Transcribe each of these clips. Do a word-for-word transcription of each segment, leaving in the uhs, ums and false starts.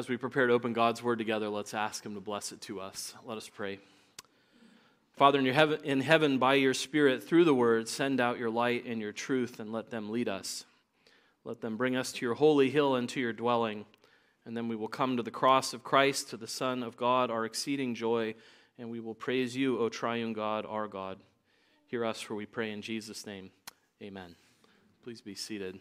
As we prepare to open God's Word together, let's ask Him to bless it to us. Let us pray. Father, in, your heaven, in heaven, by your Spirit, through the Word, send out your light and your truth and let them lead us. Let them bring us to your holy hill and to your dwelling, and then we will come to the cross of Christ, to the Son of God, our exceeding joy, and we will praise you, O triune God, our God. Hear us, for we pray in Jesus' name. Amen. Please be seated.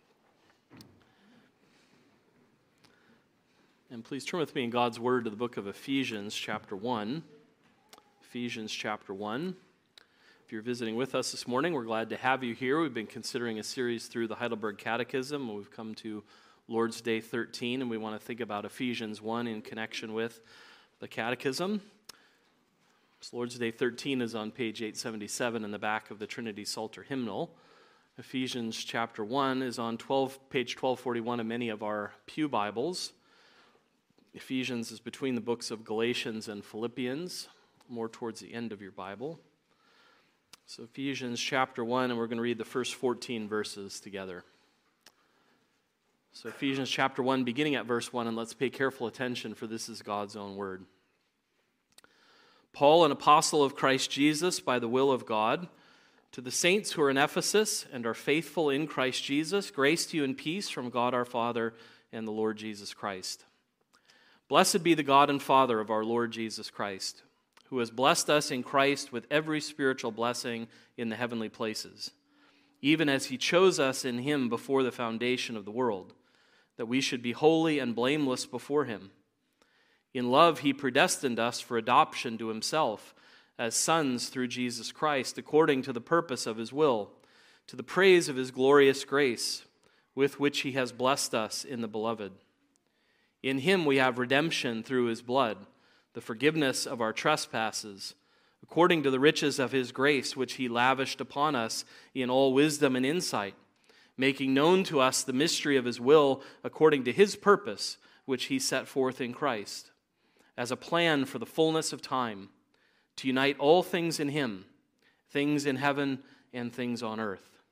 And please turn with me in God's Word to the book of Ephesians, chapter one. Ephesians, chapter one. If you're visiting with us this morning, we're glad to have you here. We've been considering a series through the Heidelberg Catechism, and we've come to Lord's Day thirteen, and we want to think about Ephesians one in connection with the Catechism. So Lord's Day thirteen is on page eight seventy-seven in the back of the Trinity Psalter hymnal. Ephesians, chapter one is on twelve, page twelve forty-one of many of our pew Bibles. Ephesians is between the books of Galatians and Philippians, more towards the end of your Bible. So Ephesians chapter one, and we're going to read the first fourteen verses together. So Ephesians chapter one, beginning at verse one, and let's pay careful attention, for this is God's own word. Paul, an apostle of Christ Jesus, by the will of God, to the saints who are in Ephesus and are faithful in Christ Jesus, grace to you and peace from God our Father and the Lord Jesus Christ. Blessed be the God and Father of our Lord Jesus Christ, who has blessed us in Christ with every spiritual blessing in the heavenly places, even as he chose us in him before the foundation of the world, that we should be holy and blameless before him. In love he predestined us for adoption to himself as sons through Jesus Christ, according to the purpose of his will, to the praise of his glorious grace, with which he has blessed us in the Beloved. In him we have redemption through his blood, the forgiveness of our trespasses, according to the riches of his grace, which he lavished upon us in all wisdom and insight, making known to us the mystery of his will according to his purpose, which he set forth in Christ, as a plan for the fullness of time, to unite all things in him, things in heaven and things on earth.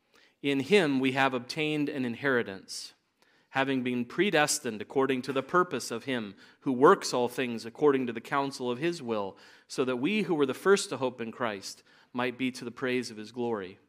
In him we have obtained an inheritance, having been predestined according to the purpose of him who works all things according to the counsel of his will, so that we who were the first to hope in Christ might be to the praise of his glory.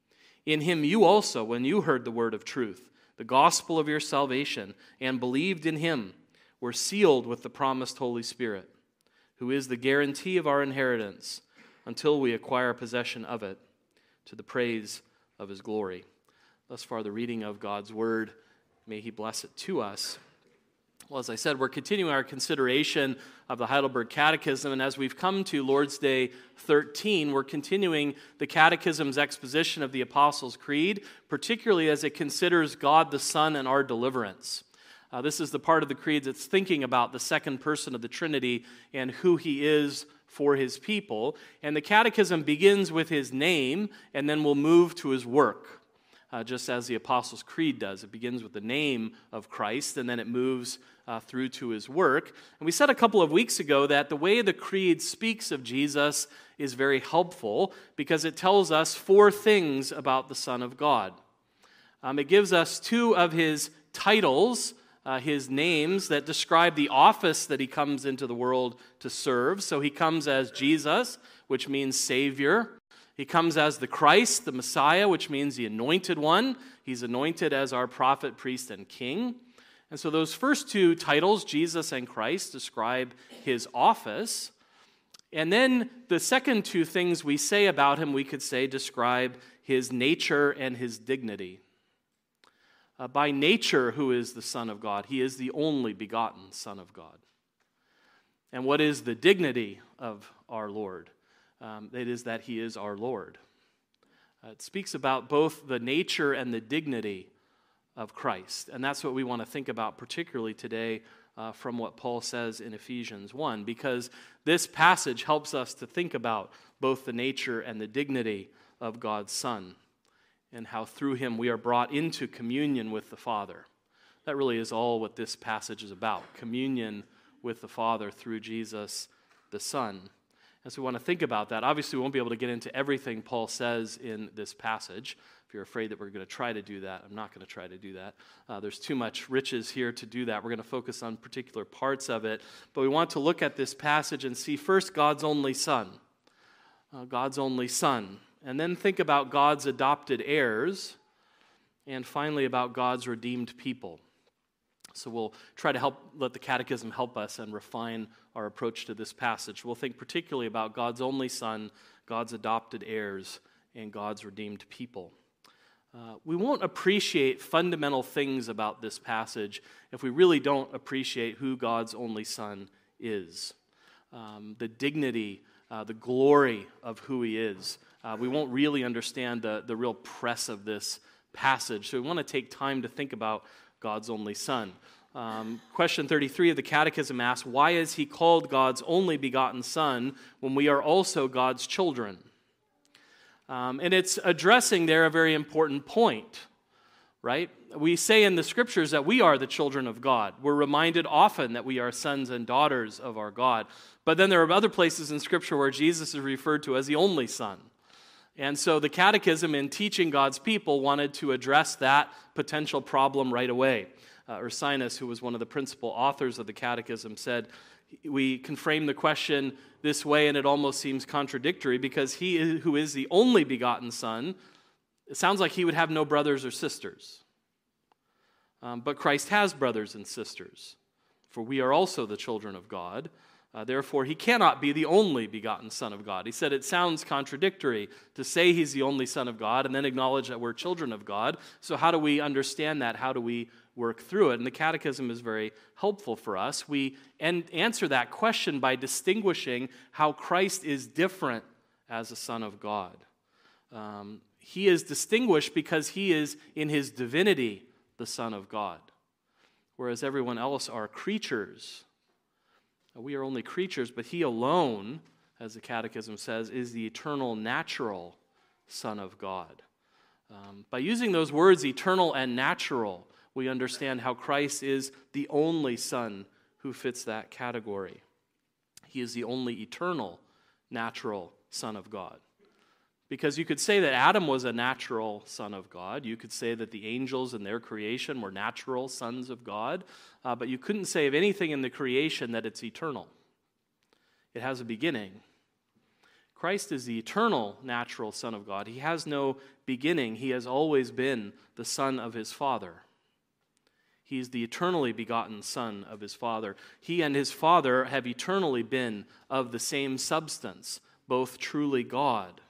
In him you also, when you heard the word of truth, the gospel of your salvation, and believed in him, were sealed with the promised Holy Spirit, who is the guarantee of our inheritance until we acquire possession of it, to the praise of his glory. Thus far the reading of God's word. May he bless it to us. Well, as I said, we're continuing our consideration of the Heidelberg Catechism, and as we've come to Lord's Day thirteen, we're continuing the Catechism's exposition of the Apostles' Creed, particularly as it considers God the Son and our deliverance. Uh, this is the part of the Creed that's thinking about the second person of the Trinity and who he is for his people. And the Catechism begins with his name, and then we'll move to his work. Uh, just as the Apostles' Creed does. It begins with the name of Christ, and then it moves uh, through to his work. And we said a couple of weeks ago that the way the Creed speaks of Jesus is very helpful because it tells us four things about the Son of God. Um, it gives us two of his titles, uh, his names that describe the office that he comes into the world to serve. So he comes as Jesus, which means Savior. He comes as the Christ, the Messiah, which means the anointed one. He's anointed as our prophet, priest, and king. And so those first two titles, Jesus and Christ, describe his office. And then the second two things we say about him, we could say, describe his nature and his dignity. Uh, by nature, who is the Son of God? He is the only begotten Son of God. And what is the dignity of our Lord? Um, it is that he is our Lord. Uh, it speaks about both the nature and the dignity of Christ. And that's what we want to think about particularly today uh, from what Paul says in Ephesians one, because this passage helps us to think about both the nature and the dignity of God's Son and how through him we are brought into communion with the Father. That really is all what this passage is about, communion with the Father through Jesus the Son. And so we want to think about that. Obviously, we won't be able to get into everything Paul says in this passage. If you're afraid that we're going to try to do that, I'm not going to try to do that. Uh, there's too much riches here to do that. We're going to focus on particular parts of it. But we want to look at this passage and see first God's only Son. Uh, God's only Son. And then think about God's adopted heirs. And finally about God's redeemed people. So we'll try to help, let the Catechism help us and refine our approach to this passage. We'll think particularly about God's only Son, God's adopted heirs, and God's redeemed people. Uh, we won't appreciate fundamental things about this passage if we really don't appreciate who God's only Son is. Um, the dignity, uh, the glory of who he is. Uh, we won't really understand the, the real press of this passage. So we want to take time to think about God's only Son. Um, question thirty-three of the Catechism asks, why is he called God's only begotten Son when we are also God's children? Um, and it's addressing there a very important point, right? We say in the Scriptures that we are the children of God. We're reminded often that we are sons and daughters of our God. But then there are other places in Scripture where Jesus is referred to as the only Son. And so the Catechism, in teaching God's people, wanted to address that potential problem right away. Uh, Ursinus, who was one of the principal authors of the Catechism, said, we can frame the question this way, and it almost seems contradictory, because he who is the only begotten Son, it sounds like he would have no brothers or sisters. Um, but Christ has brothers and sisters, for we are also the children of God. Uh, therefore, he cannot be the only begotten Son of God. He said it sounds contradictory to say he's the only Son of God and then acknowledge that we're children of God. So how do we understand that? How do we work through it? And the Catechism is very helpful for us. We en- answer that question by distinguishing how Christ is different as a Son of God. Um, he is distinguished because he is, in his divinity, the Son of God, whereas everyone else are creatures. We are only creatures, but he alone, as the Catechism says, is the eternal, natural Son of God. Um, by using those words, eternal and natural, we understand how Christ is the only Son who fits that category. He is the only eternal, natural Son of God. Because you could say that Adam was a natural son of God. You could say that the angels in their creation were natural sons of God. Uh, but you couldn't say of anything in the creation that it's eternal. It has a beginning. Christ is the eternal, natural Son of God. He has no beginning. He has always been the Son of his Father. He is the eternally begotten Son of his Father. He and his Father have eternally been of the same substance, both truly God.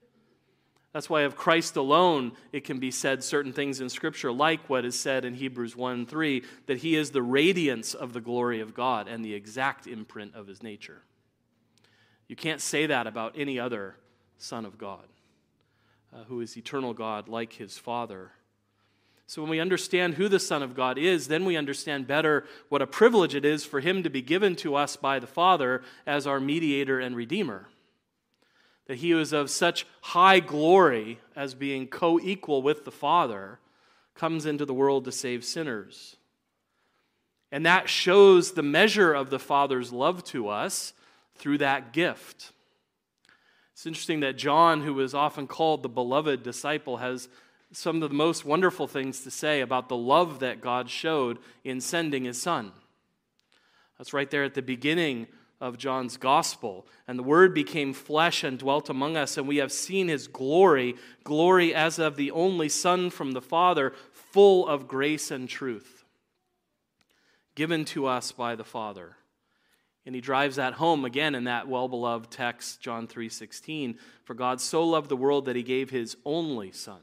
That's why of Christ alone it can be said certain things in Scripture, like what is said in Hebrews one three, that he is the radiance of the glory of God and the exact imprint of his nature. You can't say that about any other Son of God, uh, who is eternal God like his Father. So when we understand who the Son of God is, then we understand better what a privilege it is for him to be given to us by the Father as our mediator and redeemer. That he was of such high glory as being co-equal with the Father, comes into the world to save sinners. And that shows the measure of the Father's love to us through that gift. It's interesting that John, who is often called the beloved disciple, has some of the most wonderful things to say about the love that God showed in sending his Son. That's right there at the beginning of John's gospel. And the Word became flesh and dwelt among us, and we have seen his glory, glory as of the only Son from the Father, full of grace and truth, given to us by the Father. And he drives that home again in that well-beloved text, John three sixteen. For God so loved the world that he gave his only Son,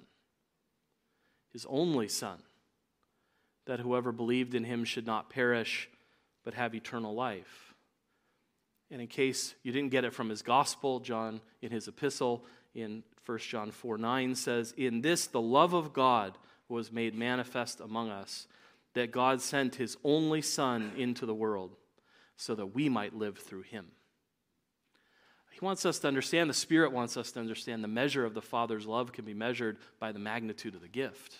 his only Son, that whoever believed in him should not perish, but have eternal life. And in case you didn't get it from his gospel, John, in his epistle, in First John four nine says, in this the love of God was made manifest among us, that God sent his only Son into the world, so that we might live through him. He wants us to understand, the Spirit wants us to understand, the measure of the Father's love can be measured by the magnitude of the gift.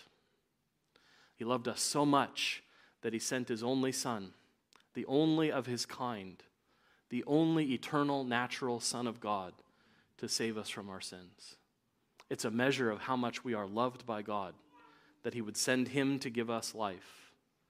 He loved us so much that he sent his only Son, the only of his kind, the only eternal, natural Son of God, to save us from our sins. It's a measure of how much we are loved by God, that he would send him to give us life.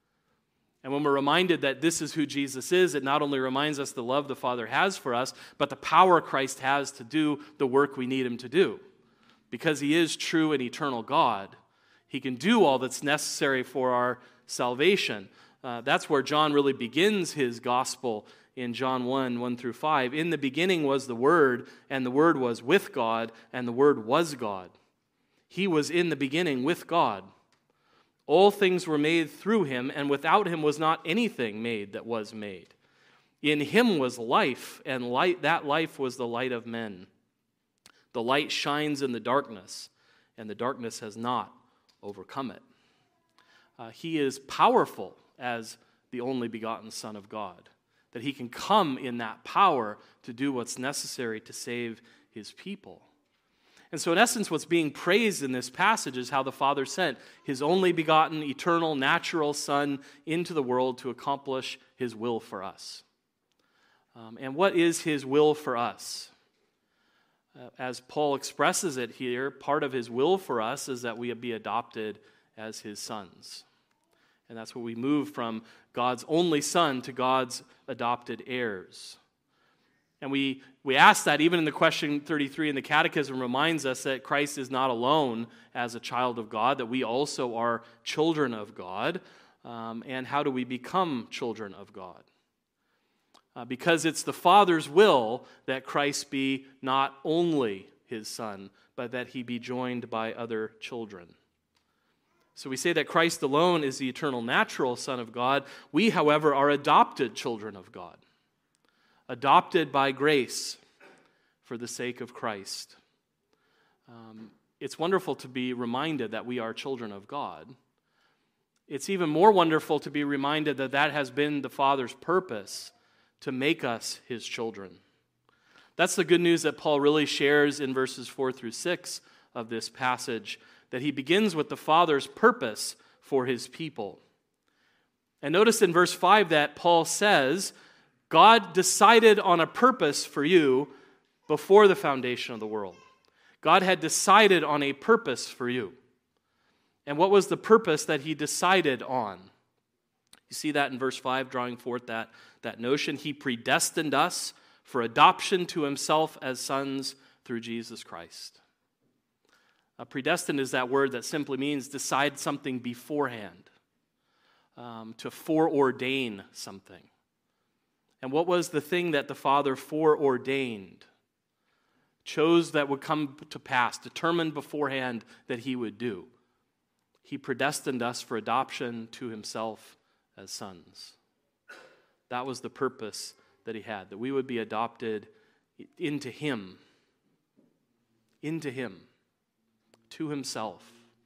And when we're reminded that this is who Jesus is, it not only reminds us the love the Father has for us, but the power Christ has to do the work we need him to do. Because he is true and eternal God, he can do all that's necessary for our salvation. Uh, that's where John really begins his gospel in John one, one through five. In the beginning was the Word, and the Word was with God, and the Word was God. He was in the beginning with God. All things were made through him, and without him was not anything made that was made. In him was life, and light, that life was the light of men. The light shines in the darkness, and the darkness has not overcome it. Uh, he is powerful as the only begotten Son of God, that he can come in that power to do what's necessary to save his people. And so in essence, what's being praised in this passage is how the Father sent his only begotten, eternal, natural Son into the world to accomplish his will for us. Um, and what is his will for us? Uh, as Paul expresses it here, part of his will for us is that we be adopted as his sons. And that's where we move from God's only Son to God's adopted heirs. And we, we ask that even in the question thirty-three in the Catechism reminds us that Christ is not alone as a child of God, that we also are children of God. Um, and how do we become children of God? Uh, because it's the Father's will that Christ be not only his Son, but that he be joined by other children. So we say that Christ alone is the eternal natural Son of God. We, however, are adopted children of God. Adopted by grace for the sake of Christ. Um, it's wonderful to be reminded that we are children of God. It's even more wonderful to be reminded that that has been the Father's purpose, to make us his children. That's the good news that Paul really shares in verses four through six of this passage, that he begins with the Father's purpose for his people. And notice in verse five that Paul says, God decided on a purpose for you before the foundation of the world. God had decided on a purpose for you. And what was the purpose that he decided on? You see that in verse five, drawing forth that, that notion. He predestined us for adoption to himself as sons through Jesus Christ. Uh, predestined is that word that simply means decide something beforehand, um, to foreordain something. And what was the thing that the Father foreordained, chose that would come to pass, determined beforehand that he would do? He predestined us for adoption to himself as sons. That was the purpose that he had, that we would be adopted into him, into him, to himself.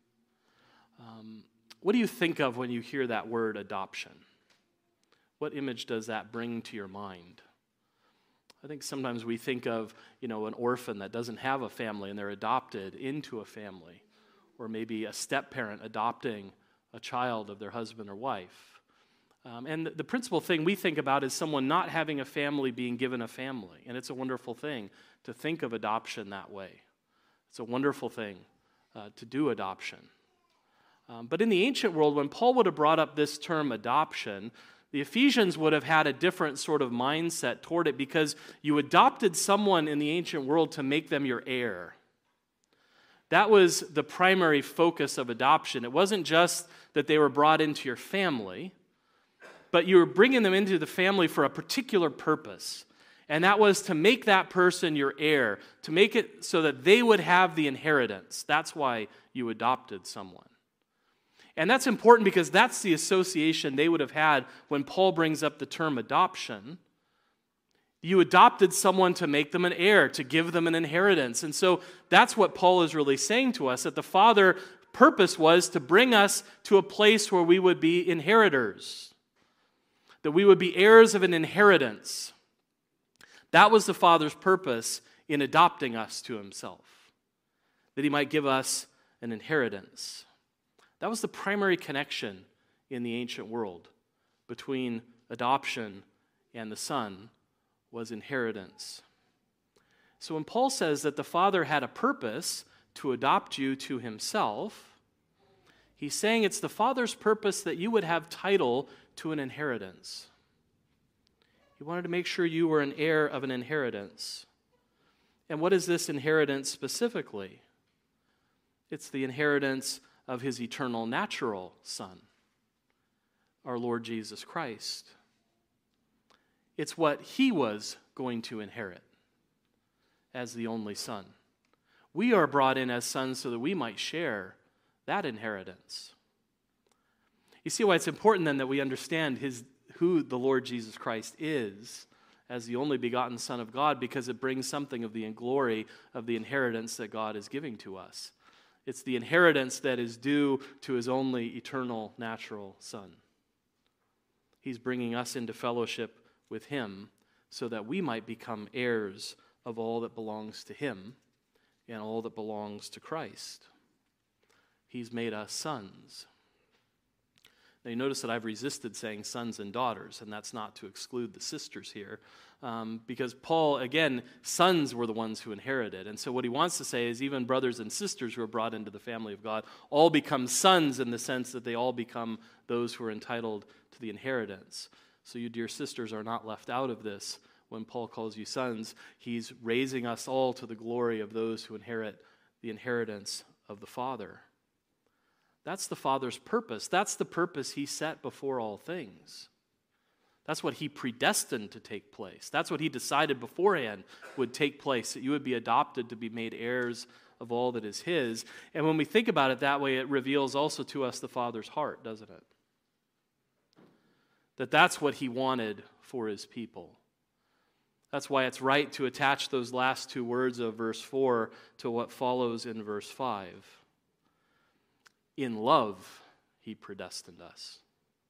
Um, what do you think of when you hear that word adoption? What image does that bring to your mind? I think sometimes we think of, you know, an orphan that doesn't have a family and they're adopted into a family, or maybe a step-parent adopting a child of their husband or wife. Um, and the, the principal thing we think about is someone not having a family being given a family, and it's a wonderful thing to think of adoption that way. It's a wonderful thing uh, to do adoption. Um, but in the ancient world, when Paul would have brought up this term adoption, the Ephesians would have had a different sort of mindset toward it, because you adopted someone in the ancient world to make them your heir. That was the primary focus of adoption. It wasn't just that they were brought into your family, but you were bringing them into the family for a particular purpose. And that was to make that person your heir, to make it so that they would have the inheritance. That's why you adopted someone. And that's important because that's the association they would have had when Paul brings up the term adoption. You adopted someone to make them an heir, to give them an inheritance. And so that's what Paul is really saying to us, that the Father's purpose was to bring us to a place where we would be inheritors, that we would be heirs of an inheritance. That was the Father's purpose in adopting us to himself, that he might give us an inheritance. That was the primary connection in the ancient world between adoption and the Son, was inheritance. So when Paul says that the Father had a purpose to adopt you to himself, he's saying it's the Father's purpose that you would have title to an inheritance. He wanted to make sure you were an heir of an inheritance. And what is this inheritance specifically? It's the inheritance of his eternal natural Son, our Lord Jesus Christ. It's what he was going to inherit as the only Son. We are brought in as sons so that we might share that inheritance. You see why it's important then that we understand his, who the Lord Jesus Christ is as the only begotten Son of God, because it brings something of the glory of the inheritance that God is giving to us. It's the inheritance that is due to his only eternal natural Son. He's bringing us into fellowship with him so that we might become heirs of all that belongs to him and all that belongs to Christ. He's made us sons. Now you notice that I've resisted saying sons and daughters, and that's not to exclude the sisters here, um, because Paul, again, sons were the ones who inherited. And so what he wants to say is even brothers and sisters who are brought into the family of God all become sons in the sense that they all become those who are entitled to the inheritance. So you dear sisters are not left out of this. When Paul calls you sons, he's raising us all to the glory of those who inherit the inheritance of the Father. That's the Father's purpose. That's the purpose he set before all things. That's what he predestined to take place. That's what he decided beforehand would take place, that you would be adopted to be made heirs of all that is his. And when we think about it that way, it reveals also to us the Father's heart, doesn't it? That that's what he wanted for his people. That's why it's right to attach those last two words of verse four to what follows in verse five. In love, he predestined us.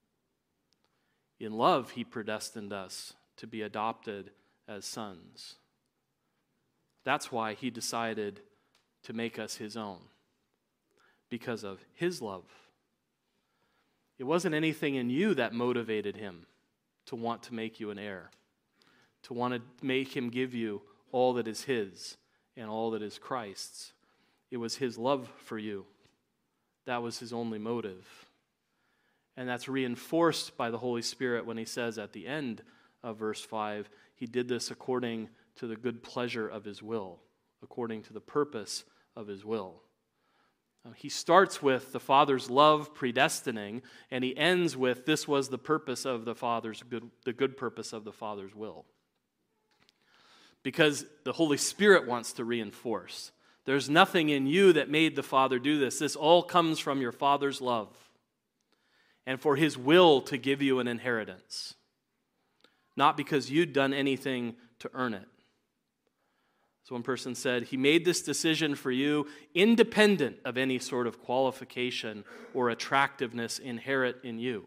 In love, he predestined us to be adopted as sons. That's why he decided to make us his own, because of his love. It wasn't anything in you that motivated him to want to make you an heir, to want to make him give you all that is his and all that is Christ's. It was his love for you. That was his only motive. And that's reinforced by the Holy Spirit when he says at the end of verse five, he did this according to the good pleasure of his will, according to the purpose of his will. Now, he starts with the Father's love predestining, and he ends with this was the purpose of the Father's good, the good purpose of the Father's will. Because the Holy Spirit wants to reinforce. There's nothing in you that made the Father do this. This all comes from your Father's love and for his will to give you an inheritance, not because you'd done anything to earn it. So one person said, he made this decision for you independent of any sort of qualification or attractiveness inherent in you.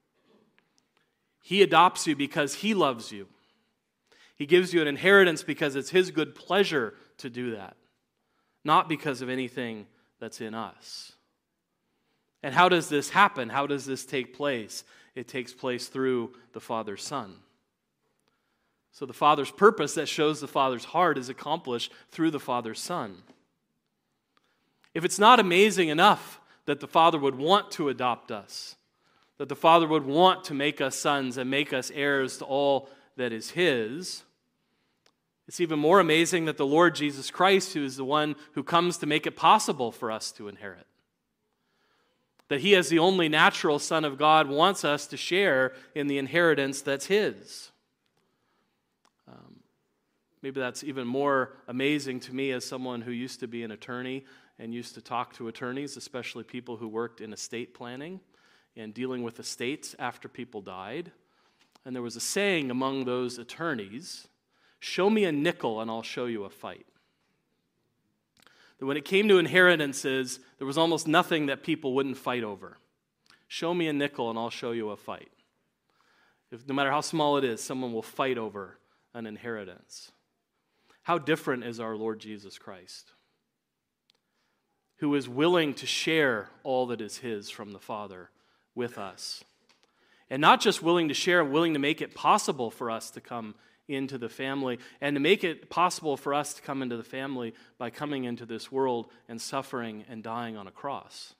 He adopts you because he loves you. He gives you an inheritance because it's his good pleasure to do that, not because of anything that's in us. And how does this happen? How does this take place? It takes place through the Father's Son. So the Father's purpose that shows the Father's heart is accomplished through the Father's Son. If it's not amazing enough that the Father would want to adopt us, that the Father would want to make us sons and make us heirs to all that is his, it's even more amazing that the Lord Jesus Christ, who is the one who comes to make it possible for us to inherit, that he as the only natural Son of God wants us to share in the inheritance that's his. Um, maybe that's even more amazing to me as someone who used to be an attorney and used to talk to attorneys, especially people who worked in estate planning and dealing with estates after people died. And there was a saying among those attorneys, show me a nickel and I'll show you a fight. That when it came to inheritances, there was almost nothing that people wouldn't fight over. Show me a nickel and I'll show you a fight. If, no matter how small it is, someone will fight over an inheritance. How different is our Lord Jesus Christ, who is willing to share all that is his from the Father with us. And not just willing to share, willing to make it possible for us to come into the family, and to make it possible for us to come into the family by coming into this world and suffering and dying on a cross.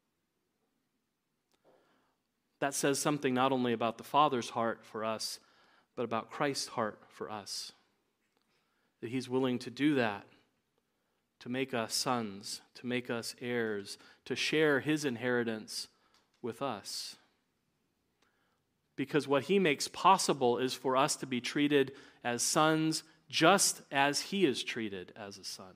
That says something not only about the Father's heart for us, but about Christ's heart for us. That he's willing to do that, to make us sons, to make us heirs, to share his inheritance with us. Because what he makes possible is for us to be treated as sons just as he is treated as a son.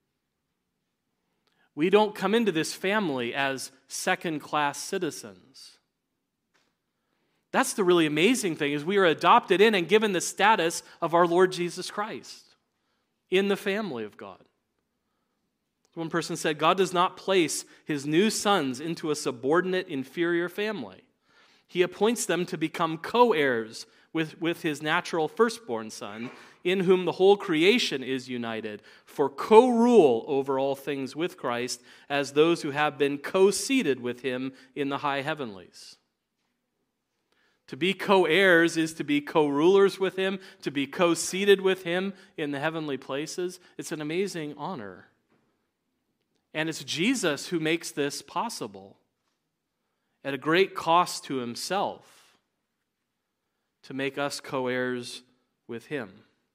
We don't come into this family as second-class citizens. That's the really amazing thing, is we are adopted in and given the status of our Lord Jesus Christ in the family of God. One person said, God does not place his new sons into a subordinate, inferior family. He appoints them to become co-heirs with, with his natural firstborn son, in whom the whole creation is united, for co-rule over all things with Christ, as those who have been co-seated with him in the high heavenlies. To be co-heirs is to be co-rulers with him, to be co-seated with him in the heavenly places. It's an amazing honor. And it's Jesus who makes this possible at a great cost to himself to make us co-heirs with him,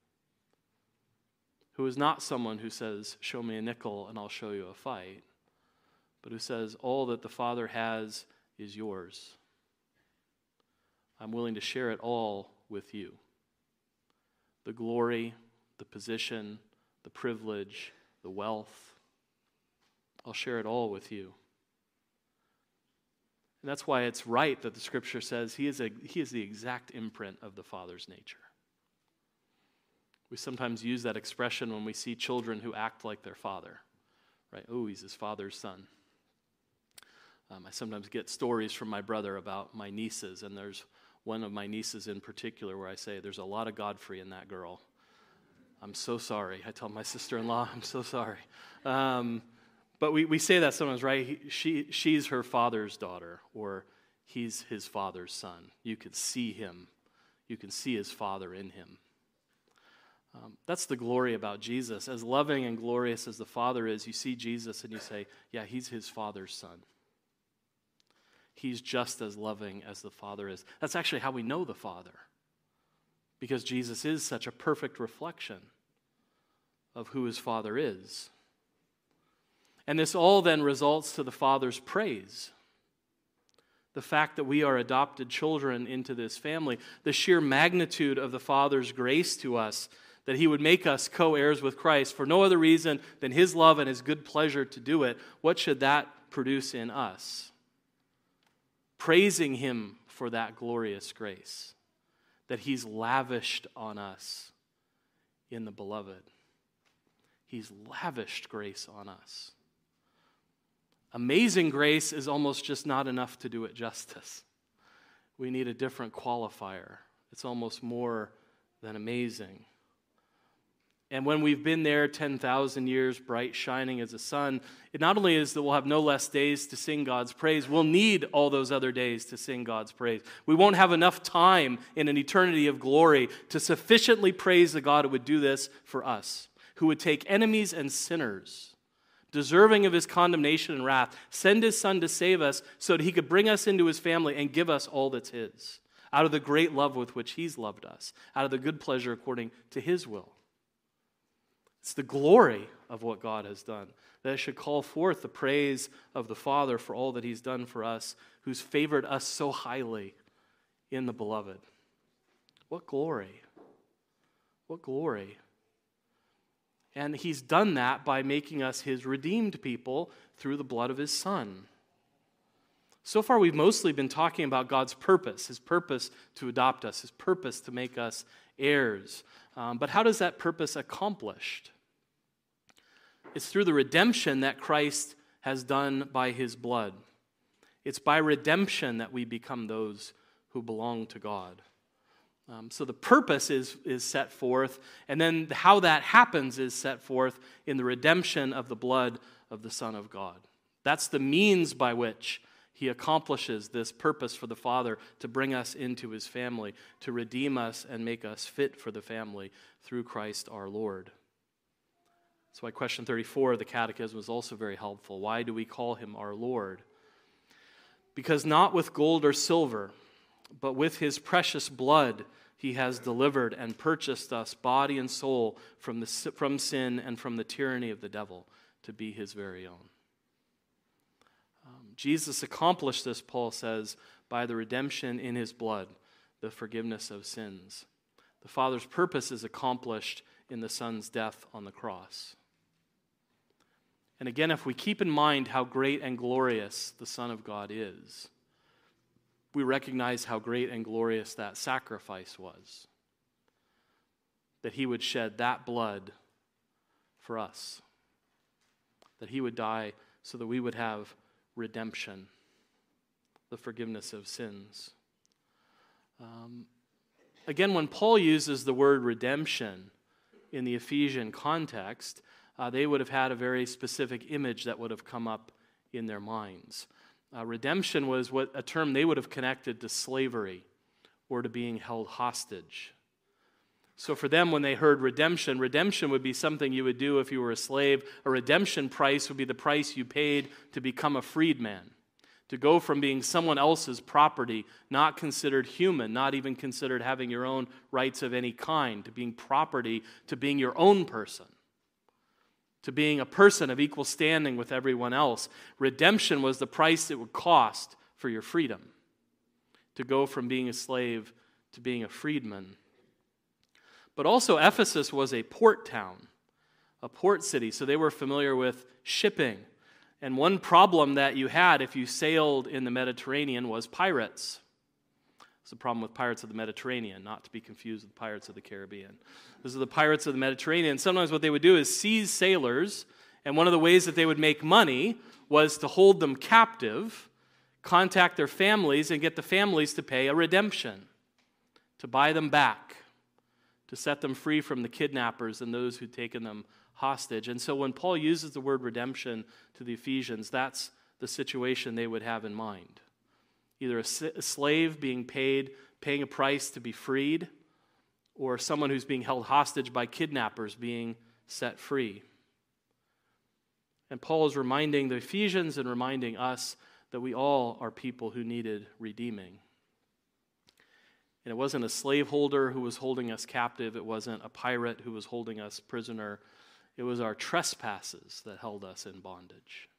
who is not someone who says, show me a nickel and I'll show you a fight, but who says, all that the Father has is yours. I'm willing to share it all with you. The glory, the position, the privilege, the wealth. I'll share it all with you. And that's why it's right that the Scripture says he is, a, he is the exact imprint of the Father's nature. We sometimes use that expression when we see children who act like their father. Right? Oh, he's his father's son. Um, I sometimes get stories from my brother about my nieces, and there's one of my nieces in particular where I say, there's a lot of Godfrey in that girl. I'm so sorry. I tell my sister-in-law, I'm so sorry. Um, but we, we say that sometimes, right? He, she, she's her father's daughter, or he's his father's son. You can see him. You can see his father in him. Um, that's the glory about Jesus. As loving and glorious as the Father is, you see Jesus and you say, yeah, he's his Father's son. He's just as loving as the Father is. That's actually how we know the Father, because Jesus is such a perfect reflection of who his Father is. And this all then results to the Father's praise. The fact that we are adopted children into this family, the sheer magnitude of the Father's grace to us, that he would make us co-heirs with Christ for no other reason than his love and his good pleasure to do it. What should that produce in us? Praising him for that glorious grace that he's lavished on us in the beloved. He's lavished grace on us. Amazing grace is almost just not enough to do it justice. We need a different qualifier. It's almost more than amazing. And when we've been there ten thousand years, bright, shining as a sun, it not only is that we'll have no less days to sing God's praise, we'll need all those other days to sing God's praise. We won't have enough time in an eternity of glory to sufficiently praise the God who would do this for us, who would take enemies and sinners, deserving of his condemnation and wrath, send his Son to save us so that he could bring us into his family and give us all that's his, out of the great love with which he's loved us, out of the good pleasure according to his will. It's the glory of what God has done that it should call forth the praise of the Father for all that he's done for us, who's favored us so highly in the beloved. What glory! What glory! And he's done that by making us his redeemed people through the blood of his Son. So far, we've mostly been talking about God's purpose, his purpose to adopt us, his purpose to make us heirs. Um, but how does that purpose accomplished? It's through the redemption that Christ has done by his blood. It's by redemption that we become those who belong to God. Um, so the purpose is, is set forth, and then how that happens is set forth in the redemption of the blood of the Son of God. That's the means by which He accomplishes this purpose for the Father to bring us into his family, to redeem us and make us fit for the family through Christ our Lord. That's why question thirty-four of the Catechism is also very helpful. Why do we call him our Lord? Because not with gold or silver, but with his precious blood he has delivered and purchased us, body and soul, from, the, from sin and from the tyranny of the devil, to be his very own. Um, Jesus accomplished this, Paul says, by the redemption in his blood, the forgiveness of sins. The Father's purpose is accomplished in the Son's death on the cross. And again, if we keep in mind how great and glorious the Son of God is, we recognize how great and glorious that sacrifice was. That he would shed that blood for us. That he would die so that we would have redemption, the forgiveness of sins. Um, again, when Paul uses the word redemption in the Ephesian context, uh, they would have had a very specific image that would have come up in their minds. Uh, redemption was what a term they would have connected to slavery or to being held hostage. So for them, when they heard redemption, redemption would be something you would do if you were a slave. A redemption price would be the price you paid to become a freedman, to go from being someone else's property, not considered human, not even considered having your own rights of any kind, to being property, to being your own person, to being a person of equal standing with everyone else. Redemption was the price it would cost for your freedom, to go from being a slave to being a freedman. But also Ephesus was a port town, a port city, so they were familiar with shipping. And one problem that you had if you sailed in the Mediterranean was pirates. It's the problem with pirates of the Mediterranean, not to be confused with pirates of the Caribbean. Those are the pirates of the Mediterranean. Sometimes what they would do is seize sailors, and one of the ways that they would make money was to hold them captive, contact their families, and get the families to pay a redemption, to buy them back, to set them free from the kidnappers and those who'd taken them hostage. And so when Paul uses the word redemption to the Ephesians, that's the situation they would have in mind. Either a, a slave being paid, paying a price to be freed, or someone who's being held hostage by kidnappers being set free. And Paul is reminding the Ephesians and reminding us that we all are people who needed redeeming. And it wasn't a slaveholder who was holding us captive. It wasn't a pirate who was holding us prisoner. It was our trespasses that held us in bondage.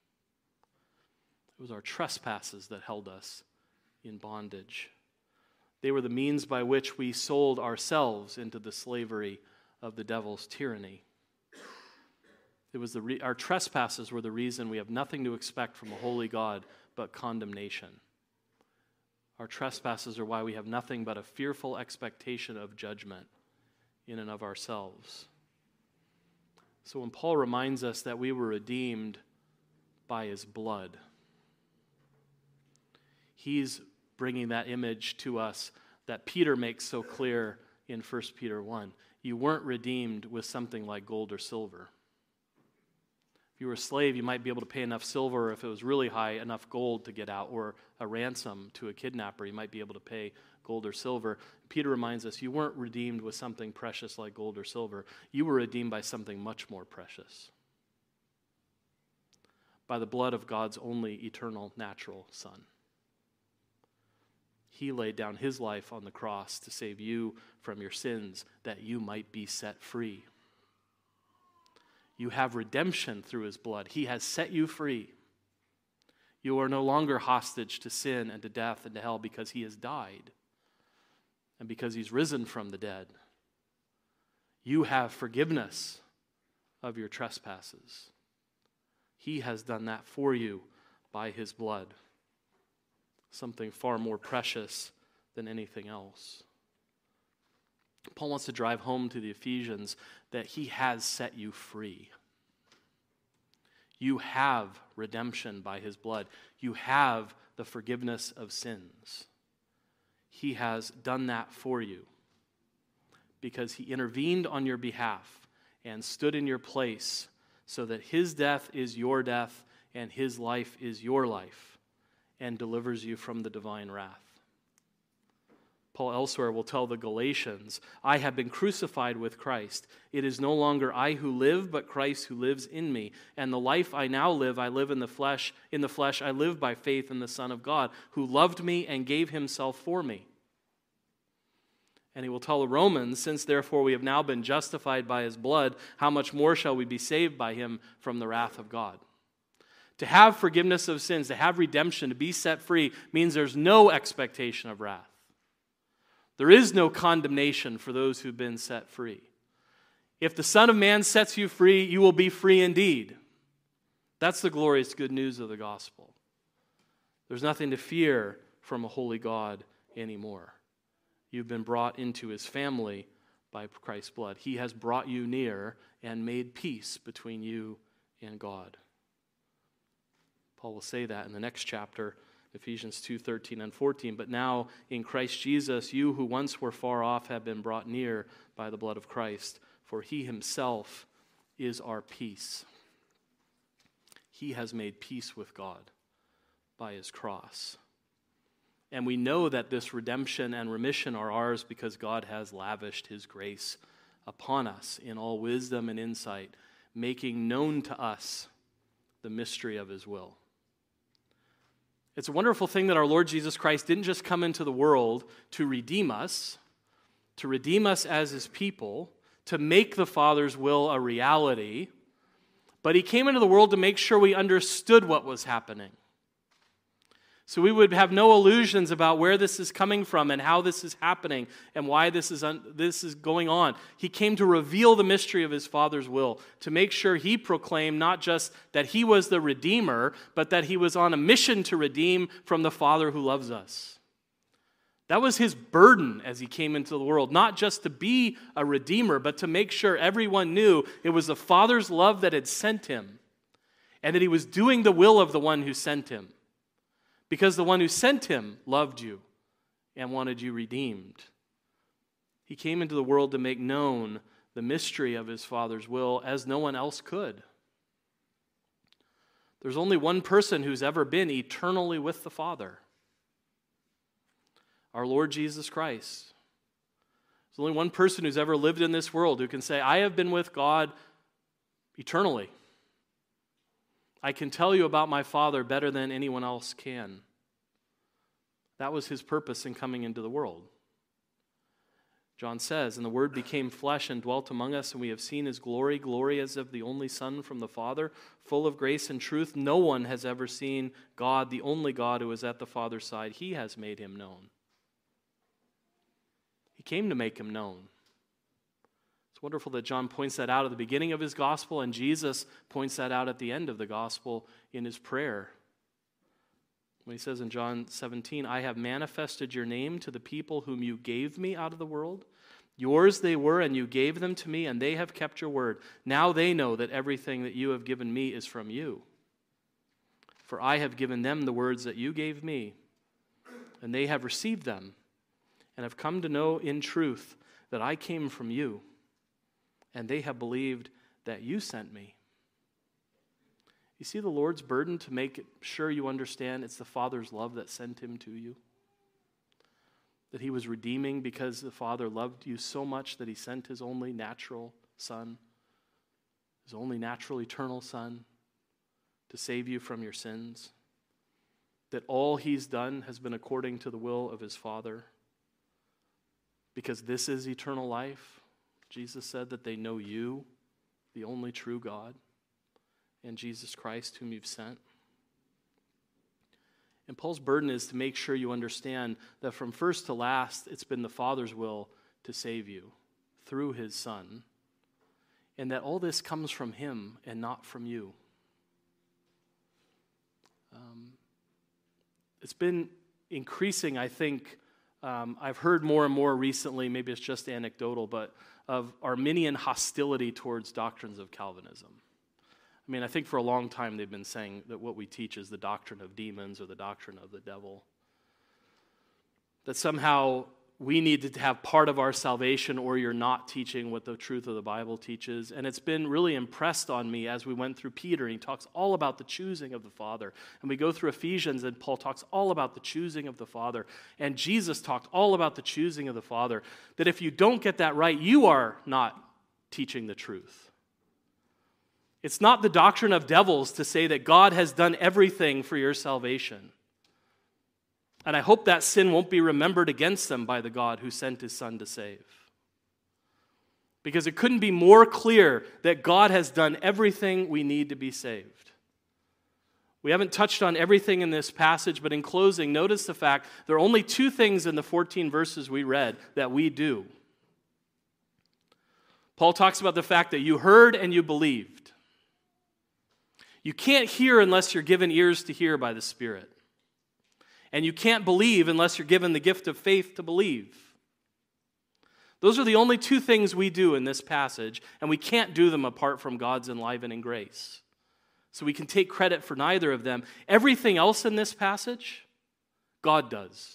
It was our trespasses that held us in bondage. They were the means by which we sold ourselves into the slavery of the devil's tyranny. It was the re- our trespasses were the reason we have nothing to expect from a holy God but condemnation. Our trespasses are why we have nothing but a fearful expectation of judgment in and of ourselves. So when Paul reminds us that we were redeemed by his blood, he's bringing that image to us that Peter makes so clear in First Peter one. You weren't redeemed with something like gold or silver. If you were a slave, you might be able to pay enough silver, if it was really high, enough gold to get out, or a ransom to a kidnapper. You might be able to pay gold or silver. Peter reminds us you weren't redeemed with something precious like gold or silver. You were redeemed by something much more precious. By the blood of God's only eternal natural Son. He laid down his life on the cross to save you from your sins, that you might be set free. You have redemption through his blood. He has set you free. You are no longer hostage to sin and to death and to hell because he has died and because he's risen from the dead. You have forgiveness of your trespasses. He has done that for you by his blood. Something far more precious than anything else. Paul wants to drive home to the Ephesians that he has set you free. You have redemption by his blood. You have the forgiveness of sins. He has done that for you because he intervened on your behalf and stood in your place so that his death is your death and his life is your life. and delivers you from the divine wrath. Paul elsewhere will tell the Galatians, I have been crucified with Christ. It is no longer I who live, but Christ who lives in me. And the life I now live, I live in the flesh. In the flesh, I live by faith in the Son of God, who loved me and gave himself for me. And he will tell the Romans, since therefore we have now been justified by his blood, how much more shall we be saved by him from the wrath of God? To have forgiveness of sins, to have redemption, to be set free, means there's no expectation of wrath. There is no condemnation for those who've been set free. If the Son of Man sets you free, you will be free indeed. That's the glorious good news of the gospel. There's nothing to fear from a holy God anymore. You've been brought into his family by Christ's blood. He has brought you near and made peace between you and God. Paul will say that in the next chapter, Ephesians two, thirteen and fourteen. But now in Christ Jesus, you who once were far off have been brought near by the blood of Christ, for he himself is our peace. He has made peace with God by his cross. And we know that this redemption and remission are ours because God has lavished his grace upon us in all wisdom and insight, making known to us the mystery of his will. It's a wonderful thing that our Lord Jesus Christ didn't just come into the world to redeem us, to redeem us as his people, to make the Father's will a reality, but he came into the world to make sure we understood what was happening. So we would have no illusions about where this is coming from and how this is happening and why this is un- this is going on. He came to reveal the mystery of his Father's will, to make sure he proclaimed not just that he was the Redeemer, but that he was on a mission to redeem from the Father who loves us. That was his burden as he came into the world, not just to be a Redeemer, but to make sure everyone knew it was the Father's love that had sent him and that he was doing the will of the one who sent him. Because the one who sent him loved you and wanted you redeemed. He came into the world to make known the mystery of his Father's will as no one else could. There's only one person who's ever been eternally with the Father. Our Lord Jesus Christ. There's only one person who's ever lived in this world who can say, I have been with God eternally. I can tell you about my Father better than anyone else can. That was his purpose in coming into the world. John says, and the Word became flesh and dwelt among us, and we have seen his glory, glory as of the only Son from the Father, full of grace and truth. No one has ever seen God, the only God who is at the Father's side. He has made him known. He came to make him known. It's wonderful that John points that out at the beginning of his gospel, and Jesus points that out at the end of the gospel in his prayer. When he says in John seventeen, I have manifested your name to the people whom you gave me out of the world. Yours they were, and you gave them to me, and they have kept your word. Now they know that everything that you have given me is from you. For I have given them the words that you gave me, and they have received them, and have come to know in truth that I came from you. And they have believed that you sent me. You see the Lord's burden to make sure you understand it's the Father's love that sent him to you? That he was redeeming because the Father loved you so much that he sent his only natural Son, his only natural eternal Son, to save you from your sins? That all he's done has been according to the will of his Father? Because this is eternal life. Jesus said that they know you, the only true God, and Jesus Christ whom you've sent. And Paul's burden is to make sure you understand that from first to last, it's been the Father's will to save you through his Son, and that all this comes from him and not from you. Um, it's been increasing, I think. Um, I've heard more and more recently, maybe it's just anecdotal, but of Arminian hostility towards doctrines of Calvinism. I mean, I think for a long time they've been saying that what we teach is the doctrine of demons or the doctrine of the devil. That somehow we need to have part of our salvation, or you're not teaching what the truth of the Bible teaches. And it's been really impressed on me as we went through Peter, and he talks all about the choosing of the Father. And we go through Ephesians, and Paul talks all about the choosing of the Father. And Jesus talked all about the choosing of the Father. That if you don't get that right, you are not teaching the truth. It's not the doctrine of devils to say that God has done everything for your salvation. And I hope that sin won't be remembered against them by the God who sent his Son to save. Because it couldn't be more clear that God has done everything we need to be saved. We haven't touched on everything in this passage, but in closing, notice the fact there are only two things in the fourteen verses we read that we do. Paul talks about the fact that you heard and you believed. You can't hear unless you're given ears to hear by the Spirit. And you can't believe unless you're given the gift of faith to believe. Those are the only two things we do in this passage, and we can't do them apart from God's enlivening grace. So we can take credit for neither of them. Everything else in this passage, God does.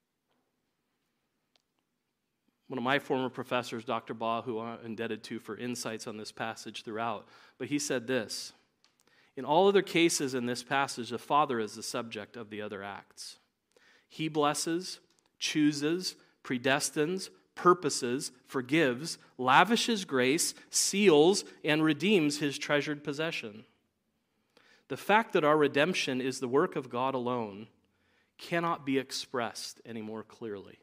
One of my former professors, Doctor Baugh, who I'm indebted to for insights on this passage throughout, but he said this: in all other cases in this passage, the Father is the subject of the other acts. He blesses, chooses, predestines, purposes, forgives, lavishes grace, seals, and redeems his treasured possession. The fact that our redemption is the work of God alone cannot be expressed any more clearly.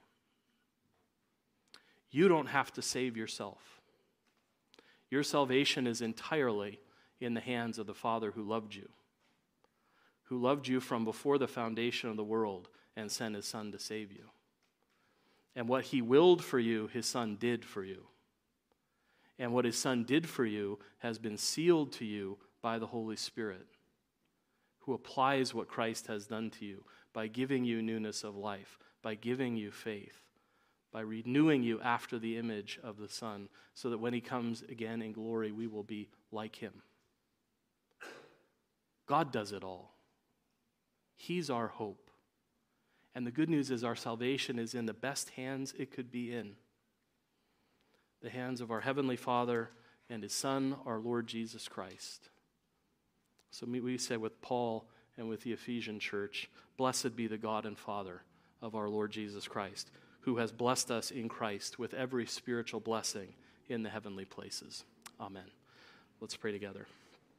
You don't have to save yourself. Your salvation is entirely in the hands of the Father who loved you, who loved you from before the foundation of the world and sent his Son to save you. And what he willed for you, his Son did for you. And what his Son did for you has been sealed to you by the Holy Spirit, who applies what Christ has done to you by giving you newness of life, by giving you faith, by renewing you after the image of the Son, so that when he comes again in glory, we will be like him. God does it all. He's our hope. And the good news is our salvation is in the best hands it could be in. The hands of our Heavenly Father and his Son, our Lord Jesus Christ. So we say with Paul and with the Ephesian church, blessed be the God and Father of our Lord Jesus Christ, who has blessed us in Christ with every spiritual blessing in the heavenly places. Amen. Let's pray together.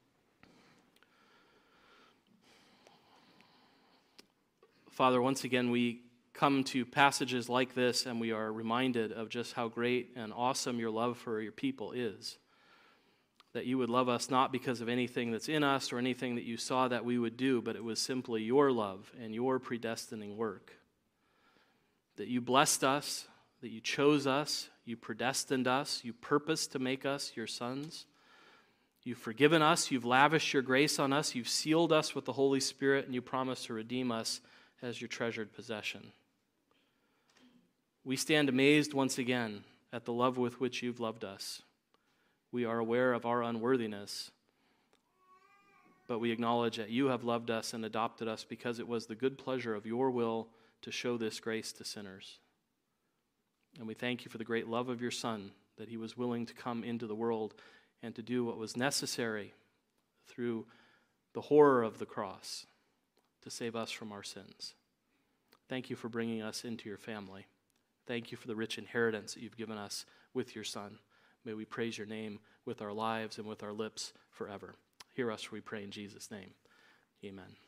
Father, once again, we come to passages like this and we are reminded of just how great and awesome your love for your people is. That you would love us not because of anything that's in us or anything that you saw that we would do, but it was simply your love and your predestining work. That you blessed us, that you chose us, you predestined us, you purposed to make us your sons. You've forgiven us, you've lavished your grace on us, you've sealed us with the Holy Spirit, and you promise to redeem us as your treasured possession. We stand amazed once again at the love with which you've loved us. We are aware of our unworthiness, but we acknowledge that you have loved us and adopted us because it was the good pleasure of your will to show this grace to sinners. And we thank you for the great love of your Son, that he was willing to come into the world and to do what was necessary through the horror of the cross to save us from our sins. Thank you for bringing us into your family. Thank you for the rich inheritance that you've given us with your Son. May we praise your name with our lives and with our lips forever. Hear us, we pray in Jesus' name. Amen.